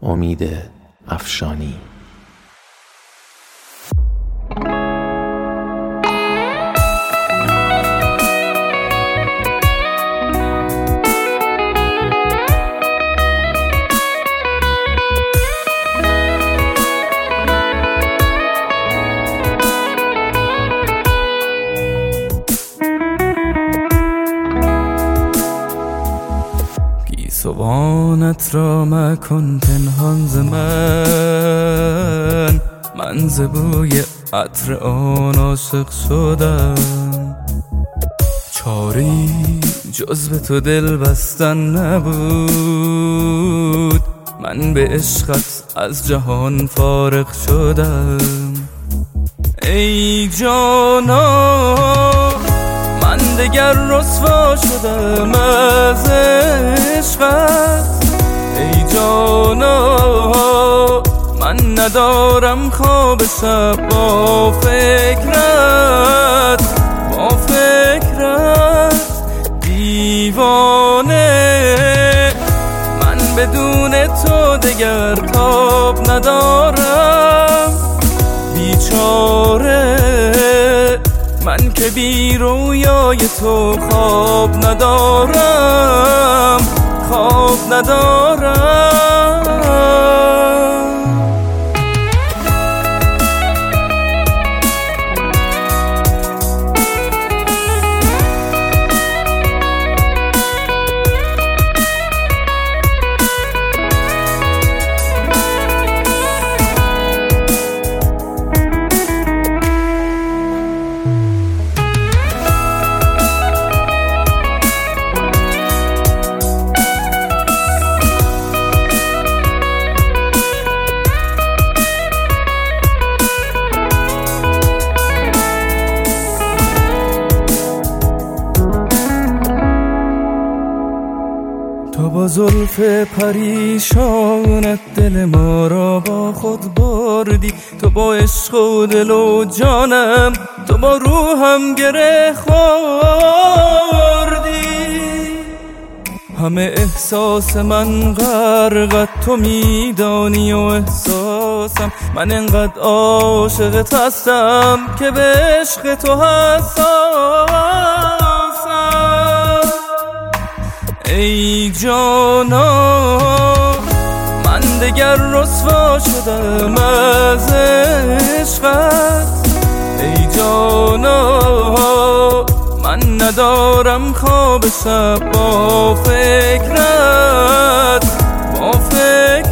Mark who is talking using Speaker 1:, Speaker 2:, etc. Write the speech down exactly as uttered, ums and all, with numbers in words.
Speaker 1: امید افشانی.
Speaker 2: گیسوانت را مکن پنهان ز من، من ز بوی عطر آن عاشق شدم. چاری جز به تو دل بستن نبود، من به عشقت از جهان فارغ شدم. ای جانا من دگر رسوا شدم از عشقت. ای جانا من ندارم خواب شب با فکرت، با فکرت دیوانه. من بدون تو دگر تاب ندارم، بیچاره من که بی رویای تو خواب ندارم، خواب ندارم. تو با زلف پریشانت دل ما را با خود بردی. تو با عشق و دل و جانم، تو با روحم گره خوردی. همه احساس من غرقت تو میدانی و احساسم من انقدر عاشقت هستم که به عشق تو حساسم. ای جانا من دگر رسوا شدم از عشقت. ای جانا من ندارم خواب شب با فکرت، با فکرت